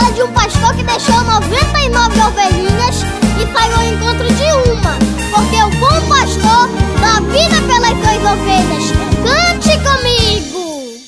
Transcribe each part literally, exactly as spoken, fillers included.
fala de um pastor que deixou noventa e nove ovelhinhas e saiu ao encontro de uma, porque o bom pastor dá vida pelas suas ovelhas. Cante comigo!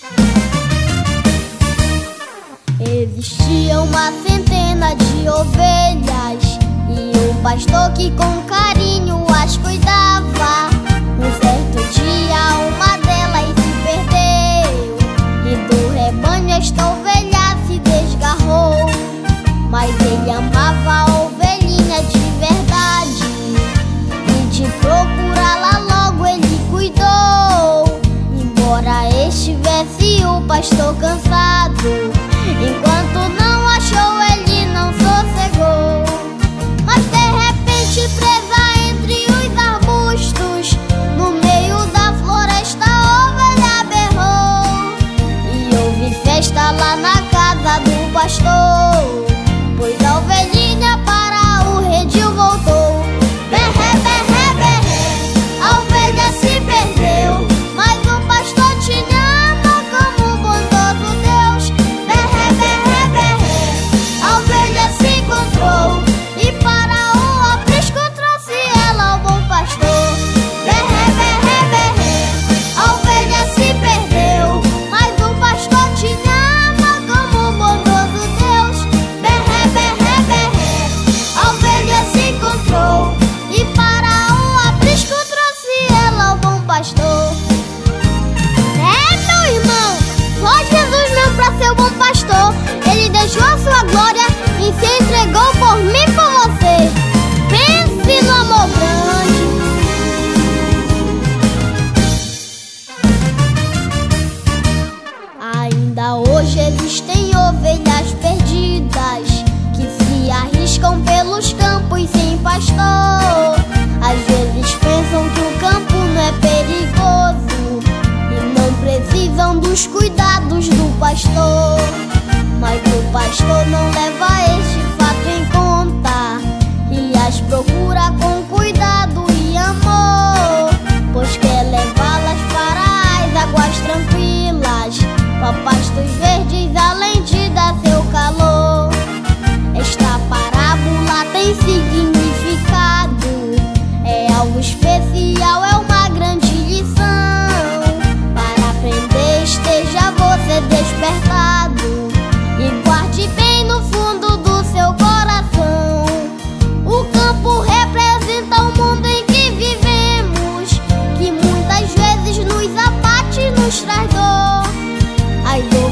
Existia uma centena de ovelhas e um pastor que com carinho as cuidava. Um certo dia uma delas se perdeu e do rebanho esta ovelha se desgarrou. Mas ele amava a ovelhinha de verdade e de procurá-la logo ele cuidou. Embora estivesse o pastor cansado, enquanto não achou ele não sossegou. Mas de repente, presa entre os arbustos, no meio da floresta a ovelha berrou. E houve festa lá na casa do pastor, pois a ovelhinha para o redil voltou. Berré, berré, berré, a ovelha se perdeu, mas o pastor tinha ama como um bondoso Deus. Berré, berré, berré, a ovelha se encontrou e para o aprisco trouxe ela ao bom pastor. Berré, berré, berré, a ovelha se perdeu, mas o pastor tinha ama como um bondoso Deus. Berré, berré, berré, a ovelha se encontrou e para o aprisco trouxe ela ao bom pastor. É, meu irmão, só Jesus mesmo pra ser o bom pastor. Ele deixou a sua glória e se entregou por mim e por você. Pense no amor grande. Ainda hoje existem ovelhas perdidas que se arriscam pelos campos sem pastor. Às vezes pensam que o campo não é perigoso e não precisam dos cuidados do pastor. Mas o pastor não leva este fato em conta e as procura com cuidado e amor, pois quer levá-las para as águas tranquilas, para pastos verdes além de dar seu calor. Esta parábola tem significado, é algo especial, é uma grande lição. Para aprender esteja você despertado e guarde bem no fundo do seu coração. O campo representa o mundo em que vivemos, que muitas vezes nos abate e nos traz dor. As